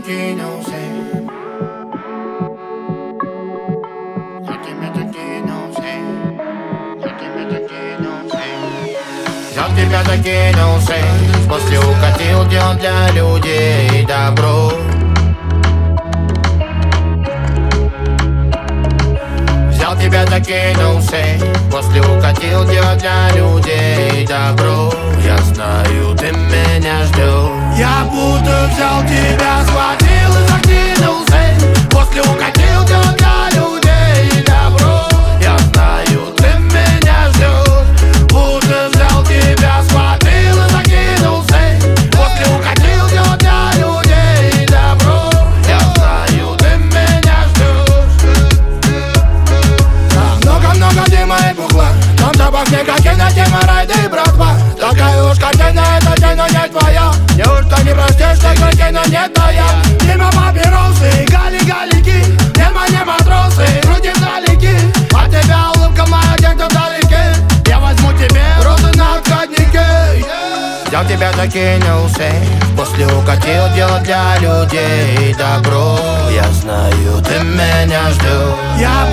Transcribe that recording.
закинулся. Я в тебя закинулся. После укатил делать для людей добро. Взял тебя, закинулся. После укатил делать для людей добро. Я знаю, ты меня ждешь. Я будто взял тебя, схватил и закинулся. После укатил делать для людей добро. Я знаю, ты меня ждешь. Будто взял тебя, схватил и закинулся. После укатил делать для людей добро. Я знаю, ты меня ждешь. Много-много дыма и бухла. Там запах никакина, тема райды и братва. Такая уж картина, эта тень, но не твоя. Неужто не простишь, что картина не твоя? Мимо папиросы, гали-галики. Нема не матросы, руки вдалеке. От тебя улыбка моя где-то вдалеке. Я возьму тебе розы на отходнике. Взял тебя, закинулся. После укатил делать для людей добро. Я знаю, ты меня ждешь. Я